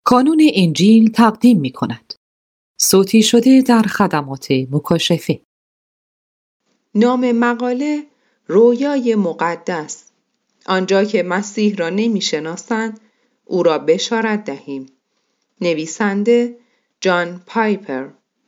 کانون انجیل تقدیم می کند. صوتی شده در خدمات مکاشفه. نام مقاله رویای مقدس. آنجا که مسیح را نمی شناسند او را بشارت دهیم. نویسنده جان پایپر.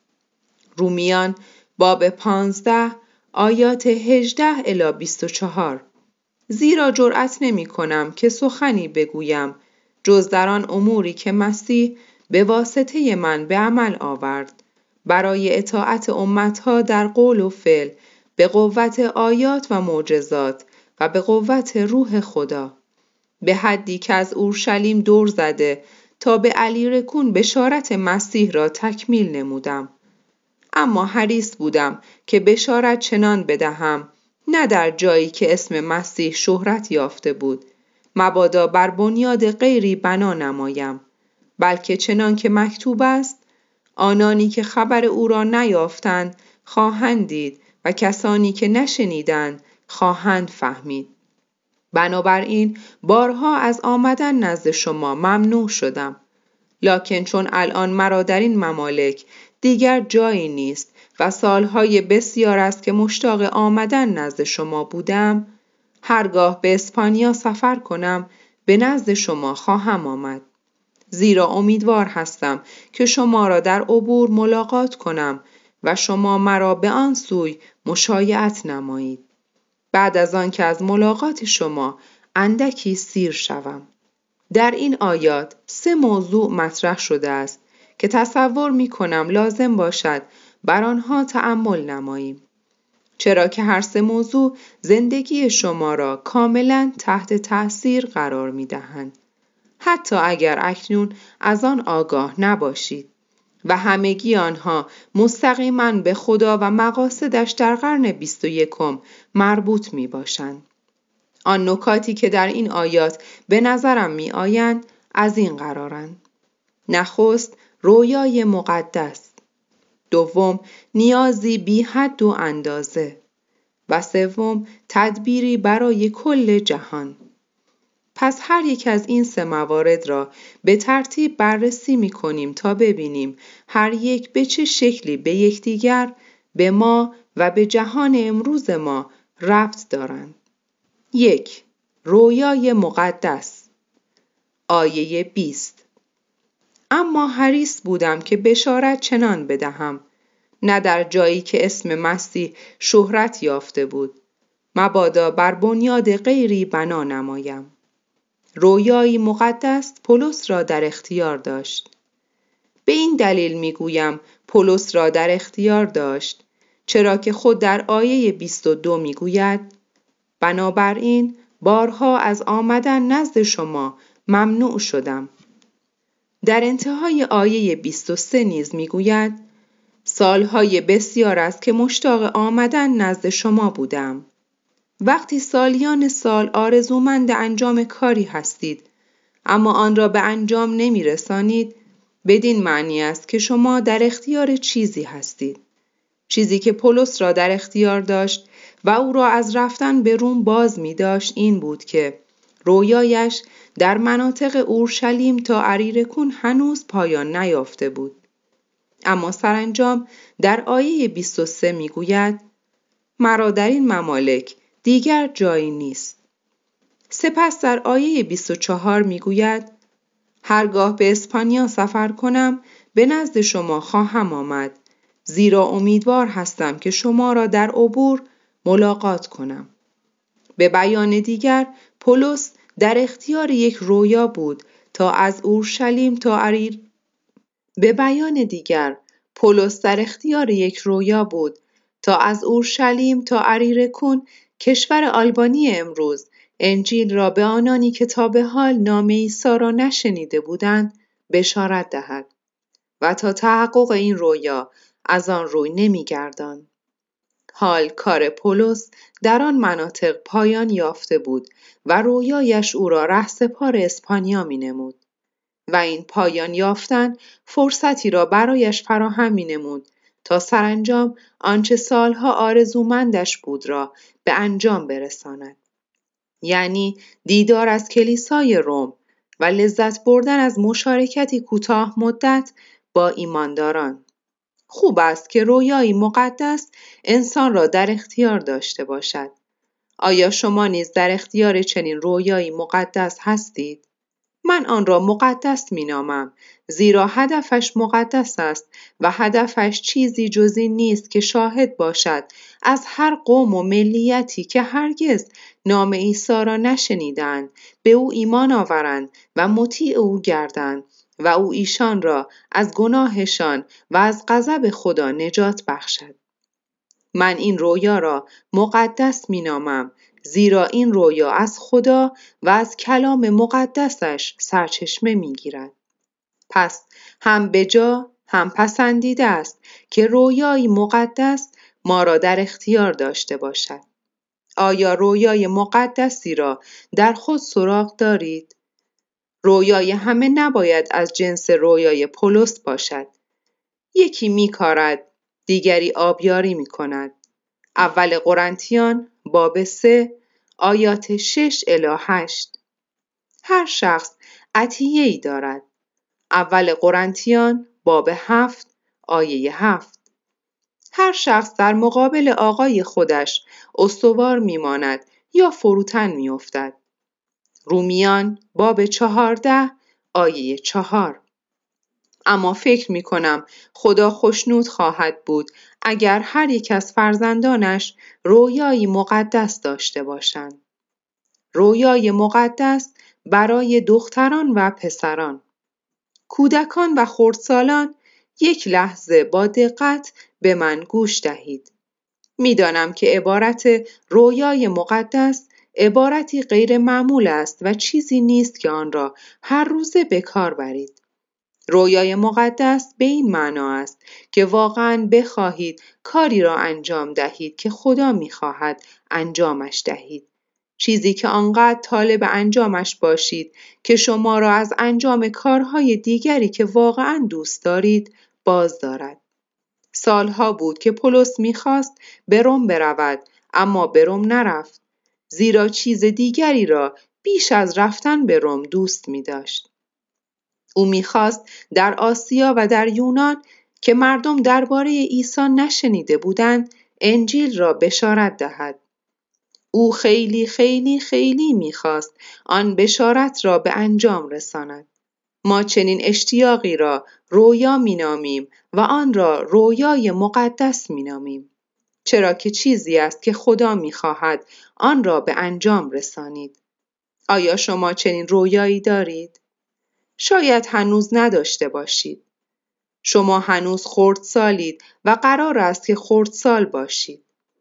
رومیان باب 15 آیات 18 الی 24. زیرا جرأت نمی کنم که سخنی بگویم جز در آن اموری که مسیح به واسطه من به عمل آورد برای اطاعت امتها در قول و فعل به قوت آیات و معجزات و به قوت روح خدا، به حدی که از اورشلیم دور زده تا به علیرکون بشارت مسیح را تکمیل نمودم. اما حریص بودم که بشارت چنان بدهم نه در جایی که اسم مسیح شهرت یافته بود، مبادا بر بنیاد غیری بنا نمایم، بلکه چنان که مکتوب است: آنانی که خبر او را نیافتند خواهند دید و کسانی که نشنیدند خواهند فهمید. بنابراین بارها از آمدن نزد شما ممنوع شدم، لکن چون الان مرا در این ممالک دیگر جایی نیست و سالهای بسیار است که مشتاق آمدن نزد شما بودم، هرگاه به اسپانیا سفر کنم به نزد شما خواهم آمد، زیرا امیدوار هستم که شما را در عبور ملاقات کنم و شما مرا به آن سوی مشایعت نمایید، بعد از آن که از ملاقات شما اندکی سیر شوم. در این آیات 3 موضوع مطرح شده است که تصور می کنم لازم باشد بر آنها تأمل نماییم، چرا که هر 3 موضوع زندگی شما را کاملا تحت تأثیر قرار می دهند، حتی اگر اکنون از آن آگاه نباشید، و همگی آنها مستقیما به خدا و مقاصدش در قرن 21 مربوط می باشند. آن نکاتی که در این آیات به نظرم می آیند از این قرارند: نخست، رویای مقدس. دوم، نیازی بی حد و اندازه. و سوم، تدبیری برای کل جهان. پس هر یک از این 3 موارد را به ترتیب بررسی می کنیم تا ببینیم هر یک به چه شکلی به یکدیگر، به ما و به جهان امروز ما ربط دارند. 1. رویای مقدس. آیه 20. اما حریص بودم که بشارت چنان بدهم، نه در جایی که اسم مسیح شهرت یافته بود، مبادا بر بنیاد غیری بنا نمایم. رویایی مقدس پولس را در اختیار داشت. به این دلیل میگویم پولس را در اختیار داشت، چرا که خود در آیه 22 میگوید: بنابراین بارها از آمدن نزد شما ممنوع شدم. در انتهای آیه 23 نیز میگوید: سالهای بسیار است که مشتاق آمدن نزد شما بودم. وقتی سالیان سال آرزومند انجام کاری هستید اما آن را به انجام نمی رسانید، بدین معنی است که شما در اختیار چیزی هستید. چیزی که پولس را در اختیار داشت و او را از رفتن به روم باز می داشت این بود که رویایش در مناطق اورشلیم تا عریرکون هنوز پایان نیافته بود. اما سرانجام در آیه 23 می گوید: مرا در این ممالک دیگر جایی نیست. سپس در آیه 24 می گوید: هرگاه به اسپانیا سفر کنم به نزد شما خواهم آمد، زیرا امیدوار هستم که شما را در عبور ملاقات کنم. به بیان دیگر، پولس در اختیار یک رویا بود تا از اورشلیم تا عریرکون، کشور آلبانی امروز، انجیل را به آنانی که تا به حال نام عیسی را نشنیده بودند بشارت دهد و تا تحقق این رویا از آن روی نمی‌گرداند. حال کار پولس در آن مناطق پایان یافته بود و رویایش او را رهسپار اسپانیا می‌نمود و این پایان یافتن فرصتی را برایش فراهم می‌نمود تا سرانجام آنچه سالها آرزومندش بود را به انجام برساند، یعنی دیدار از کلیسای روم و لذت بردن از مشارکتی کوتاه مدت با ایمانداران. خوب است که رویایی مقدس انسان را در اختیار داشته باشد. آیا شما نیز در اختیار چنین رویایی مقدس هستید؟ من آن را مقدس می‌نامم، زیرا هدفش مقدس است و هدفش چیزی جز این نیست که شاهد باشد از هر قوم و ملیتی که هرگز نام عیسی را نشنیدند به او ایمان آورند و مطیع او گردند و او ایشان را از گناهشان و از غضب خدا نجات بخشد. من این رویا را مقدس می‌نامم، زیرا این رویا از خدا و از کلام مقدسش سرچشمه می‌گیرد. پس هم بجا هم پسندیده است که رویایی مقدس ما را در اختیار داشته باشد. آیا رویای مقدسی را در خود سراغ دارید؟ رویای همه نباید از جنس رویای پولس باشد. یکی می‌کارد، دیگری آبیاری می‌کند. اول قرنتیان باب 3 آیات 6 الی 8. هر شخص عطیه‌ای دارد. اول قرنتیان باب 7 آیه 7. هر شخص در مقابل آقای خودش استوار میماند یا فروتن میافتد. رومیان باب 14 آیه 4. اما فکر می کنم خدا خوشنود خواهد بود اگر هر یک از فرزندانش رویایی مقدس داشته باشند. رویای مقدس برای دختران و پسران. کودکان و خردسالان یک لحظه با دقت به من گوش دهید. میدانم که عبارت رویای مقدس عبارتی غیر معمول است و چیزی نیست که آن را هر روزه به کار برید. رویای مقدس به این معنا است که واقعاً بخواهید کاری را انجام دهید که خدا می‌خواهد انجامش دهید. چیزی که آنقدر طالب انجامش باشید که شما را از انجام کارهای دیگری که واقعاً دوست دارید باز دارد. سالها بود که پولس می‌خواست به روم برود، اما به روم نرفت، زیرا چیز دیگری را بیش از رفتن به روم دوست می‌داشت. او می‌خواست در آسیا و در یونان که مردم درباره عیسی نشنیده بودند، انجیل را بشارت دهد. او خیلی خیلی خیلی می‌خواست آن بشارت را به انجام رساند. ما چنین اشتیاقی را رویا می‌نامیم و آن را رویای مقدس می‌نامیم، چرا که چیزی است که خدا می‌خواهد آن را به انجام رسانید. آیا شما چنین رویایی دارید؟ شاید هنوز نداشته باشید. شما هنوز خردسالید و قرار است که خردسال باشید.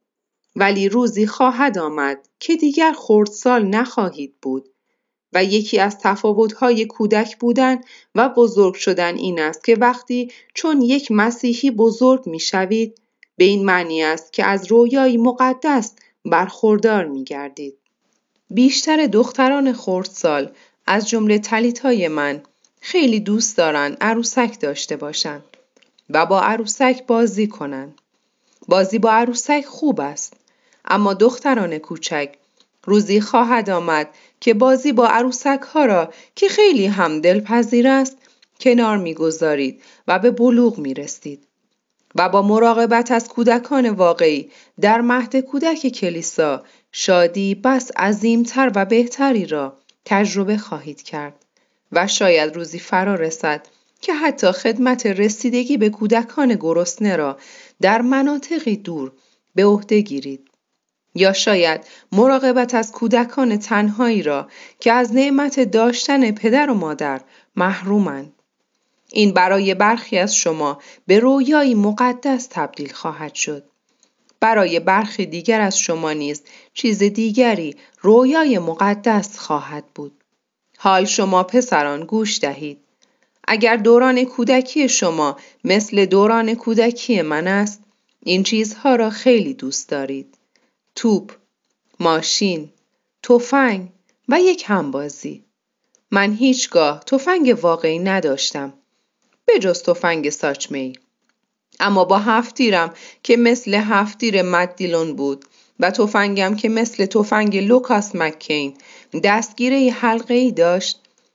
ولی روزی خواهد آمد که دیگر خردسال نخواهید بود و یکی از تفاوت‌های کودک بودن و بزرگ شدن این است که وقتی چون یک مسیحی بزرگ می‌شوید، به این معنی است که از رویای مقدس برخوردار می‌گردید. بیشتر دختران خردسال از جمله تلیتای من خیلی دوست دارن عروسک داشته باشن و با عروسک بازی کنن. بازی با عروسک خوب است، اما دختران کوچک روزی خواهد آمد که بازی با عروسک ها را که خیلی هم دلپذیر است کنار می‌گذارید و به بلوغ می‌رسید و با مراقبت از کودکان واقعی در مهد کودک کلیسا شادی بس عظیمتر و بهتری را تجربه خواهید کرد و شاید روزی فرا رسد که حتی خدمت رسیدگی به کودکان گرسنه را در مناطقی دور به عهده گیرید، یا شاید مراقبت از کودکان تنهایی را که از نعمت داشتن پدر و مادر محرومند. این برای برخی از شما به رویایی مقدس تبدیل خواهد شد. برای برخی دیگر از شما نیز چیز دیگری رویای مقدس خواهد بود. حال شما پسران گوش دهید. اگر دوران کودکی شما مثل دوران کودکی من است، این چیزها را خیلی دوست دارید. توپ، ماشین، تفنگ و یک همبازی. من هیچگاه تفنگ واقعی نداشتم، به جز تفنگ ساچمه‌ای. اما با هفت‌تیرم که مثل هفت‌تیر مت دیلون بود و تفنگم که مثل تفنگ لوکاس مک‌کین دستگیره حلقه‌ای داشت،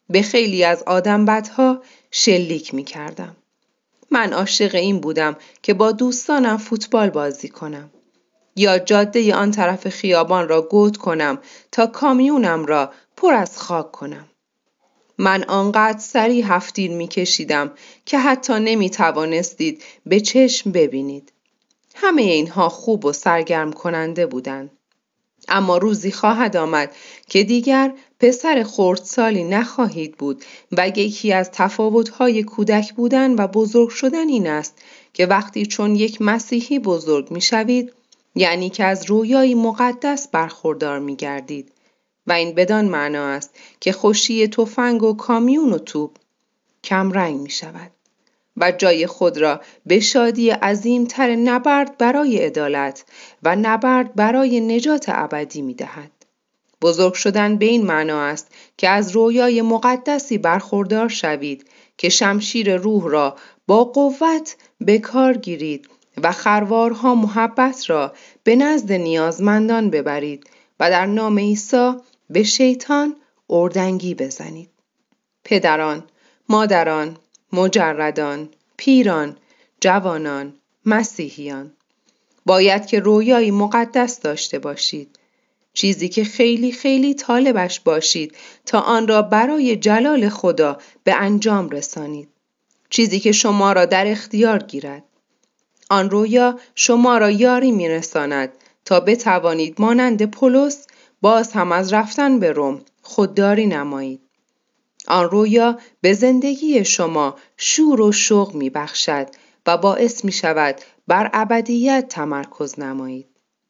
به خیلی از آدم بدها شلیک می کردم. من عاشق این بودم که با دوستانم فوتبال بازی کنم یا جاده آن طرف خیابان را گود کنم تا کامیونم را پر از خاک کنم. من آنقدر سریع هفتیر می کشیدم که حتی نمی توانستید به چشم ببینید. همه اینها خوب و سرگرم کننده بودند. اما روزی خواهد آمد که دیگر پسر خردسالی نخواهید بود و یکی از تفاوت‌های کودک بودن و بزرگ شدن این است که وقتی چون یک مسیحی بزرگ می‌شوید، یعنی که از رویایی مقدس برخوردار می‌گردید و این بدان معنا است که خوشی تفنگ و کامیون و توپ کم رنگ می‌شود و جای خود را به شادی عظیم‌تر نبرد برای عدالت و نبرد برای نجات ابدی می‌دهد. بزرگ شدن به این معنا است که از رویای مقدسی برخوردار شوید که شمشیر روح را با قوت به کار گیرید و خروارها محبت را به نزد نیازمندان ببرید و در نام عیسی به شیطان اردنگی بزنید. پدران، مادران، مجردان، پیران، جوانان، مسیحیان، باید که رویایی مقدس داشته باشید. چیزی که خیلی خیلی طالبش باشید تا آن را برای جلال خدا به انجام رسانید. چیزی که شما را در اختیار گیرد. آن رویا شما را یاری می‌رساند تا بتوانید مانند پولس باز هم از رفتن به روم خودداری نمایید. آن رویا به زندگی شما شور و شوق می‌بخشد و باعث می‌شود بر ابدیت تمرکز نمایید.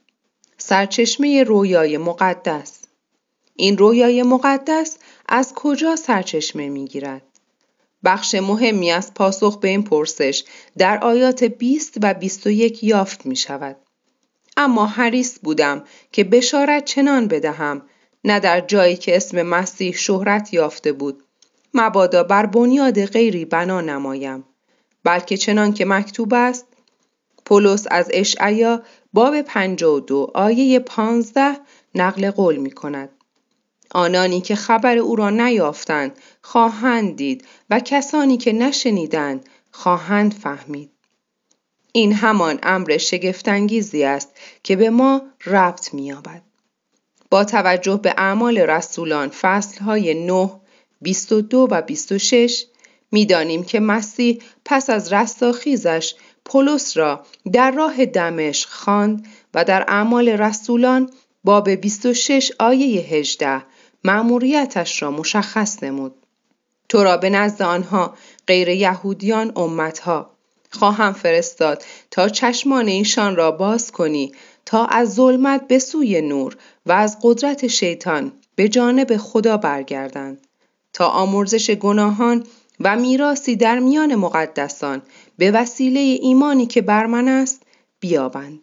سرچشمه رویای مقدس. این رویای مقدس از کجا سرچشمه می‌گیرد؟ بخش مهمی از پاسخ به این پرسش در آیات 20 و 21 یافت می‌شود. اما حریص بودم که بشارت چنان بدهم، نه در جایی که اسم مسیح شهرت یافته بود، مبادا بر بنیاد غیری بنا نمایم، بلکه چنان که مکتوب است. پولس از اشعیا باب 52 آیه 15 نقل قول می کند. آنانی که خبر او را نیافتند خواهند دید و کسانی که نشنیدند خواهند فهمید. این همان امر شگفت‌انگیزی است که به ما ربط می‌یابد. با توجه به اعمال رسولان فصل‌های 9، 22 و 26 می‌دانیم که مسیح پس از رستاخیزش پولس را در راه دمشق خواند و در اعمال رسولان باب 26 آیه 18 مأموریتش را مشخص نمود. تو را به نزد آنها غیر یهودیان امتها خواهم فرستاد تا چشمان ایشان را باز کنی تا از ظلمت به سوی نور و از قدرت شیطان به جانب خدا برگردند، تا آمرزش گناهان و میراثی در میان مقدسان به وسیله ایمانی که بر من است بیابند.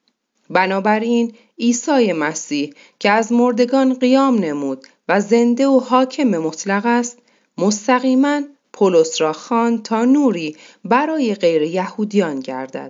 بنابراین عیسی مسیح که از مردگان قیام نمود و زنده و حاکم مطلق است، مستقیما پولس را خواند تا نوری برای غیر یهودیان گردد.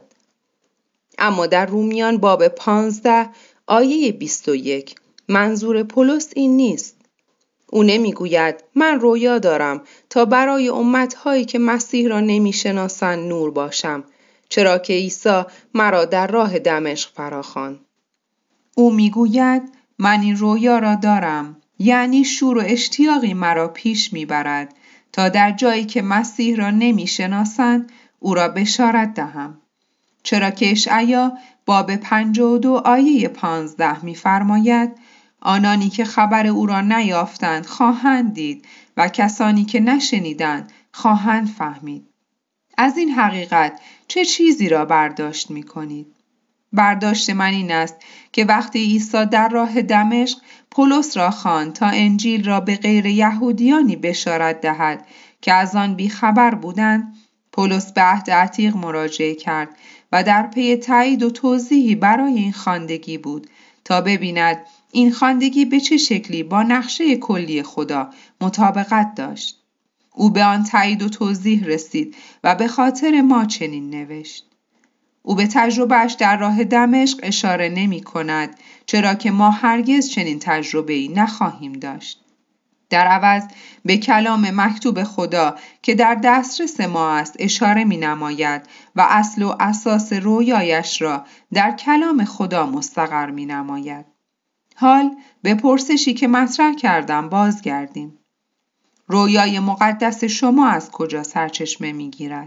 اما در رومیان باب 15 آیه 21 منظور پولس این نیست. او نمیگوید من رویا دارم تا برای امت‌هایی که مسیح را نمی‌شناسند نور باشم، چرا که عیسی مرا در راه دمشق فراخواند. او میگوید من این رویا را دارم، یعنی شور و اشتیاقی مرا پیش میبرد تا در جایی که مسیح را نمی‌شناسند او را بشارت دهم. چرا که اشعیا باب 52 آیه 15 می‌فرماید آنانی که خبر او را نیافتند خواهند دید و کسانی که نشنیدند خواهند فهمید. از این حقیقت چه چیزی را برداشت می کنید؟ برداشت من این است که وقتی عیسی در راه دمشق پولس را خواند تا انجیل را به غیر یهودیانی بشارت دهد که از آن بیخبر بودند، پولس به عهد عتیق مراجعه کرد و در پی تایید و توضیحی برای این خواندگی بود تا ببیند این خواندگی به چه شکلی با نقشه کلی خدا مطابقت داشت. او به آن تایید و توضیح رسید و به خاطر ما چنین نوشت. او به تجربهش در راه دمشق اشاره نمی کند، چرا که ما هرگز چنین تجربه‌ای نخواهیم داشت. در عوض به کلام مکتوب خدا که در دسترس ما است اشاره می نماید و اصل و اساس رویایش را در کلام خدا مستقر می نماید. حال به پرسشی که مطرح کردم بازگردیم. رویای مقدس شما از کجا سرچشمه می گیرد؟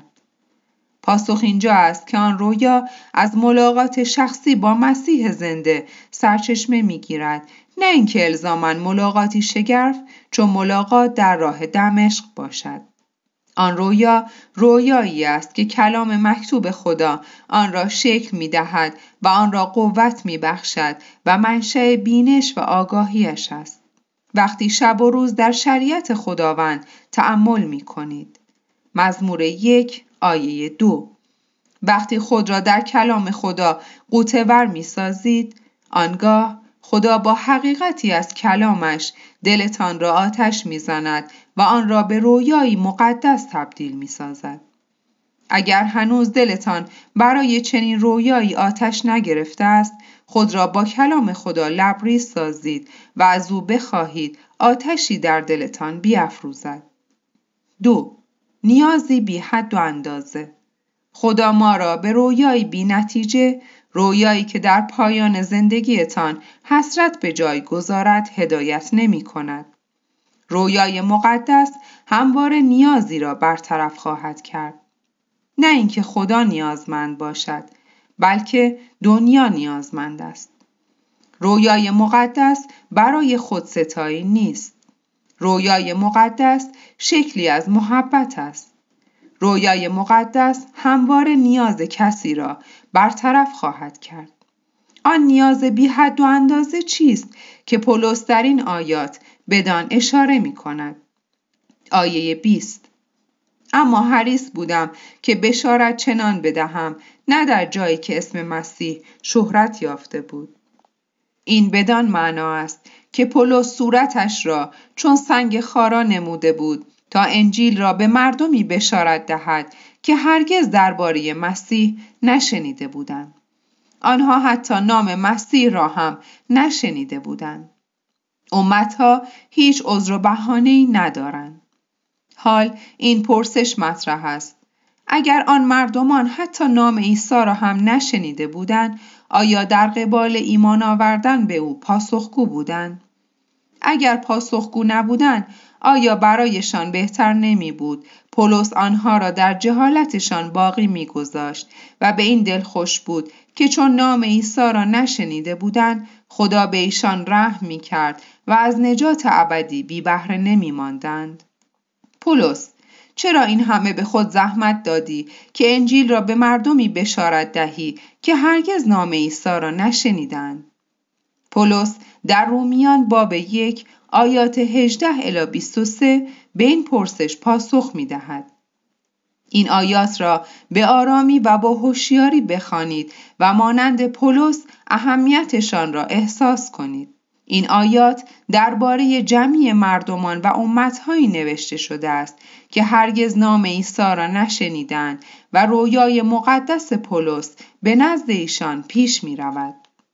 پاسخ اینجا است که آن رویا از ملاقات شخصی با مسیح زنده سرچشمه می گیرد، نه اینکه الزاماً ملاقاتی شگرف چون ملاقات در راه دمشق باشد. آن رویا رویایی است که کلام مکتوب خدا آن را شکل می دهد و آن را قوت می بخشد و منشأ بینش و آگاهیش است. وقتی شب و روز در شریعت خداوند تأمل می کنید. مزمور 1 آیه 2. وقتی خود را در کلام خدا غوطه‌ور می سازید، آنگاه خدا با حقیقتی از کلامش دلتان را آتش می زند و آن را به رویایی مقدس تبدیل می سازد. اگر هنوز دلتان برای چنین رویایی آتش نگرفته است، خود را با کلام خدا لبریز سازید و از او بخواهید آتشی در دلتان بیفروزد. 2. نیازی بی حد و اندازه. خدا ما را به رویایی بی نتیجه، رویایی که در پایان زندگیتان حسرت به جای گذارد هدایت نمی کند. رویای مقدس همواره نیازی را برطرف خواهد کرد. نه اینکه خدا نیازمند باشد، بلکه دنیا نیازمند است. رویای مقدس برای خودستایی نیست. رویای مقدس شکلی از محبت است. رویای مقدس همواره نیاز کسی را برطرف خواهد کرد. آن نیاز بی حد و اندازه چیست که پولس در این آیات بدان اشاره می کند؟ آیه 20. اما حریص بودم که بشارت چنان بدهم، نه در جایی که اسم مسیح شهرت یافته بود. این بدان معنا است که پولس صورتش را چون سنگ خارا نموده بود تا انجیل را به مردمی بشارت دهد که هرگز درباره مسیح نشنیده بودند. آنها حتی نام مسیح را هم نشنیده بودند. امتها هیچ عذر و بهانه‌ای ندارند. حال این پرسش مطرح است: اگر آن مردمان حتی نام عیسی را هم نشنیده بودند، آیا در قبال ایمان آوردن به او پاسخگو بودند؟ اگر پاسخگو نبودند، آیا برایشان بهتر نمی بود پولس آنها را در جهالتشان باقی می گذاشت و به این دل خوش بود که چون نام عیسی را نشنیده بودند، خدا به ایشان رحم می کرد و از نجات ابدی بی بهره نمی ماندند؟ پولس، چرا این همه به خود زحمت دادی که انجیل را به مردمی بشارت دهی که هرگز نام عیسی را نشنیدند؟ پولس در رومیان باب 1 آیات 18 الی 23 به این پرسش پاسخ می دهد. این آیات را به آرامی و با هوشیاری بخوانید و مانند پولس اهمیتشان را احساس کنید. این آیات درباره جمعی مردمان و امتهایی نوشته شده است که هرگز نام عیسی را نشنیدند و رویای مقدس پولس به نزد ایشان پیش می رود.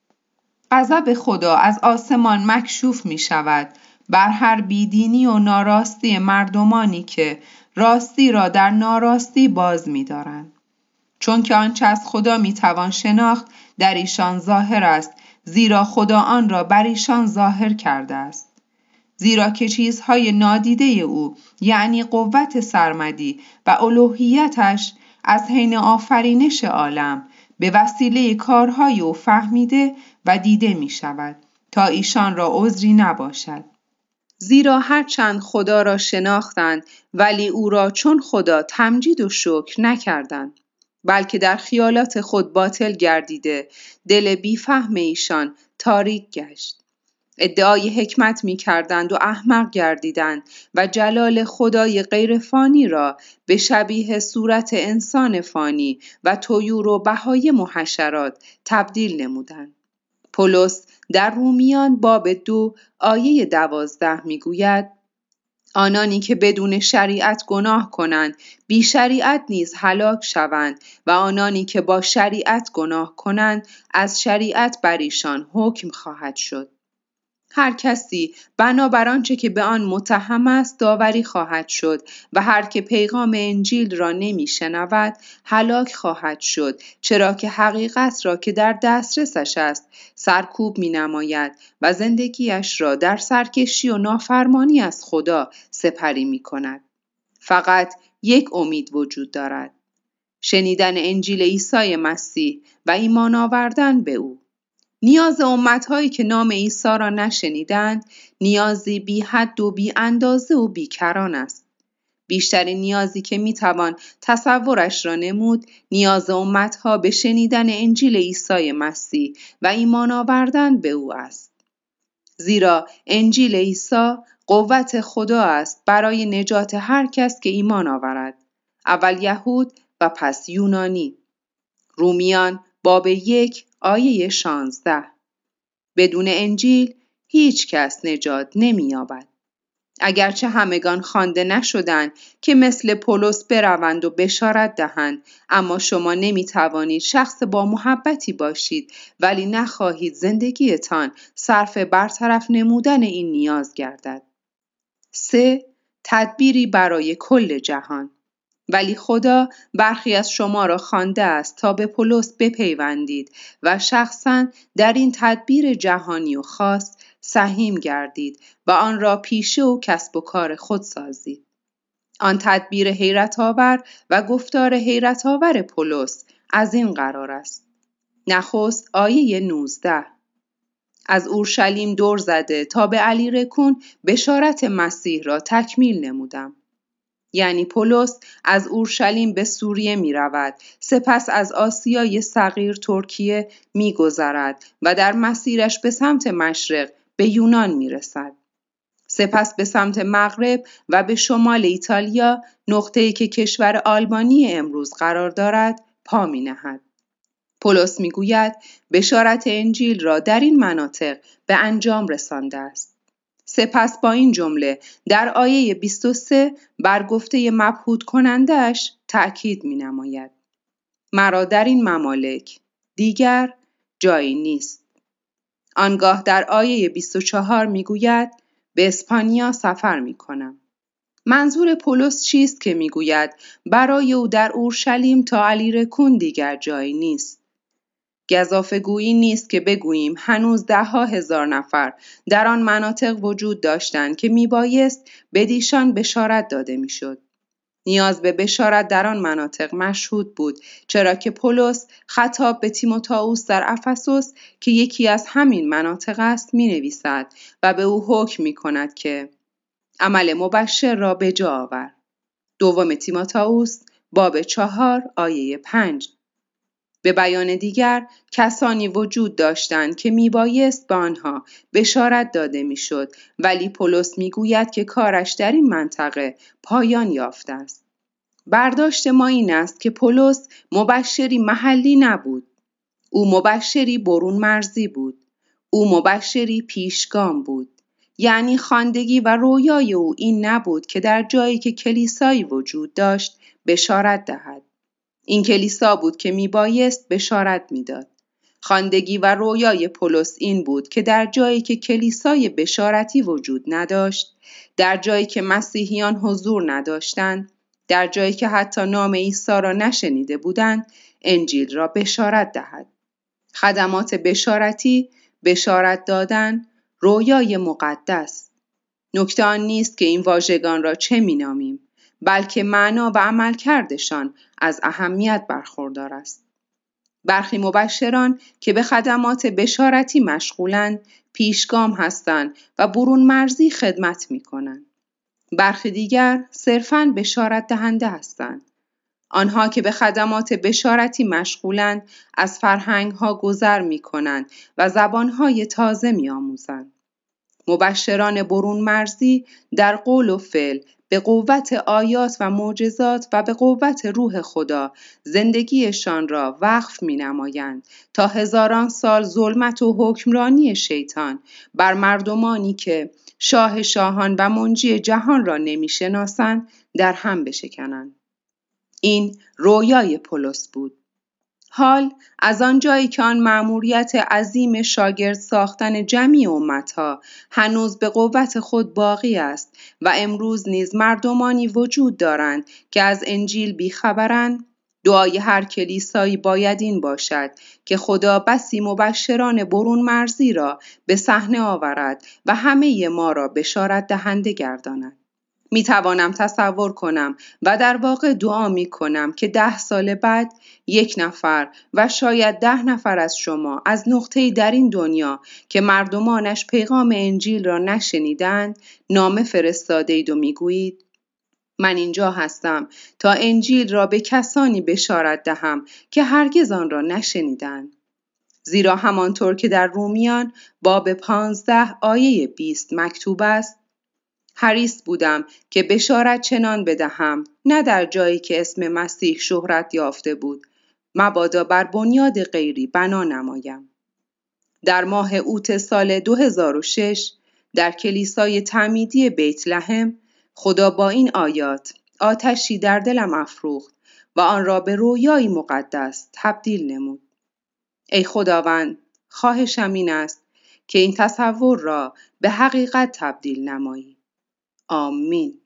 غضب خدا از آسمان مکشوف می شود بر هر بیدینی و ناراستی مردمانی که راستی را در ناراستی باز می دارند. چون که آنچه از خدا می توان شناخت در ایشان ظاهر است، زیرا خدا آن را بر ایشان ظاهر کرده است. زیرا که چیزهای نادیده او، یعنی قوت سرمدی و الوهیتش، از حین آفرینش عالم به وسیله کارهای او فهمیده و دیده می شود تا ایشان را عذری نباشد. زیرا هرچند خدا را شناختند ولی او را چون خدا تمجید و شکر نکردند، بلکه در خیالات خود باطل گردیده دل بیفهم ایشان تاریک گشت. ادعای حکمت می کردند و احمق گردیدند و جلال خدای غیر فانی را به شبیه صورت انسان فانی و طیور و بهایم و حشرات تبدیل نمودند. پولس در رومیان باب 2 آیه 12 می گوید: آنانی که بدون شریعت گناه کنند بی شریعت نیز هلاک شوند و آنانی که با شریعت گناه کنند از شریعت بر ایشان حکم خواهد شد. هر کسی بنابر آنچه که به آن متهم است داوری خواهد شد و هر که پیغام انجیل را نمی‌شنود هلاک خواهد شد، چرا که حقیقت را که در دسترسش است سرکوب می‌نماید و زندگیش را در سرکشی و نافرمانی از خدا سپری می‌کند. فقط یک امید وجود دارد: شنیدن انجیل عیسی مسیح و ایمان آوردن به او. نیاز امت‌هایی که نام عیسی را نشنیدند نیازی بی حد و بی اندازه و بیکران است. بیشترین نیازی که میتوان تصورش را نمود نیاز امت‌ها به شنیدن انجیل عیسی مسیح و ایمان آوردن به او است. زیرا انجیل عیسی قوت خدا است برای نجات هر کس که ایمان آورد، اول یهود و پس یونانی. رومیان باب 1 آیه 16. بدون انجیل هیچ کس نجات نمی‌یابد. اگرچه همگان خوانده نشدند که مثل پولس بروند و بشارت دهند، اما شما نمی‌توانید شخص با محبتی باشید ولی نخواهید زندگیتان صرف برطرف نمودن این نیاز گردد. 3. تدبیری برای کل جهان. ولی خدا برخی از شما را خوانده است تا به پولس بپیوندید و شخصاً در این تدبیر جهانی و خاص سهیم گردید و آن را پیشه و کسب و کار خود سازید. آن تدبیر حیرت آور و گفتار حیرت آور پولس از این قرار است. نخست آیه 19: از اورشلیم دور زده تا به الیرکون بشارت مسیح را تکمیل نمودم. یعنی پولس از اورشلیم به سوریه می رود، سپس از آسیای صغیر ترکیه می گذرد و در مسیرش به سمت مشرق به یونان می رسد. سپس به سمت مغرب و به شمال ایتالیا، نقطه‌ای که کشور آلبانی امروز قرار دارد، پا می نهد. پولس می گوید بشارت انجیل را در این مناطق به انجام رسانده است. سپس با این جمله در آیه 23 بر گفته مبهوت کنندش تأکید می نماید: مرا در این ممالک دیگر جایی نیست. آنگاه در آیه 24 می گوید به اسپانیا سفر می کنم. منظور پولس چیست که می گوید برای او در اورشلیم تا الیرکون دیگر جایی نیست؟ گزافه‌گویی نیست که بگوییم هنوز 10,000 نفر در آن مناطق وجود داشتند که میبایست بدیشان بشارت داده میشد. نیاز به بشارت در آن مناطق مشهود بود، چرا که پولس خطاب به تیموتائوس در افسوس که یکی از همین مناطق است مینویسد و به او حکم میکند که عمل مبشر را به جا آور. دوم تیموتائوس باب 4 آیه 5. به بیان دیگر کسانی وجود داشتند که میبایست به آنها بشارت داده میشد، ولی پولس میگوید که کارش در این منطقه پایان یافته است. برداشت ما این است که پولس مبشری محلی نبود. او مبشری برون مرزی بود. او مبشری پیشگام بود. یعنی خواندگی و رویای او این نبود که در جایی که کلیسایی وجود داشت بشارت دهد. این کلیسا بود که میبایست بشارت میداد. خواندگی و رویای پولس این بود که در جایی که کلیسای بشارتی وجود نداشت، در جایی که مسیحیان حضور نداشتند، در جایی که حتی نام عیسی را نشنیده بودند، انجیل را بشارت دهد. خدمات بشارتی، بشارت دادن، رویای مقدس. نکته آن نیست که این واژگان را چه مینامیم، بلکه معنا و عملکردشان از اهمیت برخوردار است. برخی مبشران که به خدمات بشارتی مشغولند، پیشگام هستند و برون مرزی خدمت می‌کنند. برخی دیگر صرفاً بشارت دهنده هستند. آنها که به خدمات بشارتی مشغولند، از فرهنگ‌ها گذر می‌کنند و زبان‌های تازه می‌آموزند. مبشران برون مرزی در قول و فعل به قوت آیات و معجزات و به قوت روح خدا زندگیشان را وقف می‌نمایند تا هزاران سال ظلمت و حکمرانی شیطان بر مردمانی که شاه شاهان و منجی جهان را نمی‌شناسند در هم بشکنند. این رویای پولس بود. حال از آن جایی که آن مأموریت عظیم شاگرد ساختن جمعی امتها هنوز به قوت خود باقی است و امروز نیز مردمانی وجود دارند که از انجیل بیخبرند، دعای هر کلیسایی باید این باشد که خدا بسی مبشران برون مرزی را به صحنه آورد و همه ما را بشارت دهنده گرداند. می توانم تصور کنم و در واقع دعا می کنم که 10 سال بعد 1 نفر و شاید 10 نفر از شما از نقطه‌ای در این دنیا که مردمانش پیغام انجیل را نشنیدند نامه فرستادید و می گویید من اینجا هستم تا انجیل را به کسانی بشارت دهم که هرگز آن را نشنیدند. زیرا همانطور که در رومیان باب 15 آیه 20 مکتوب است: حریص بودم که بشارت چنان بدهم نه در جایی که اسم مسیح شهرت یافته بود، مبادا بر بنیاد غیری بنا نمایم. در ماه اوت سال 2006 در کلیسای تعمیدی بیت لحم خدا با این آیات آتشی در دلم افروخت و آن را به رویایی مقدس تبدیل نمود. ای خداوند، خواهشم این است که این تصور را به حقیقت تبدیل نمایی. آمین.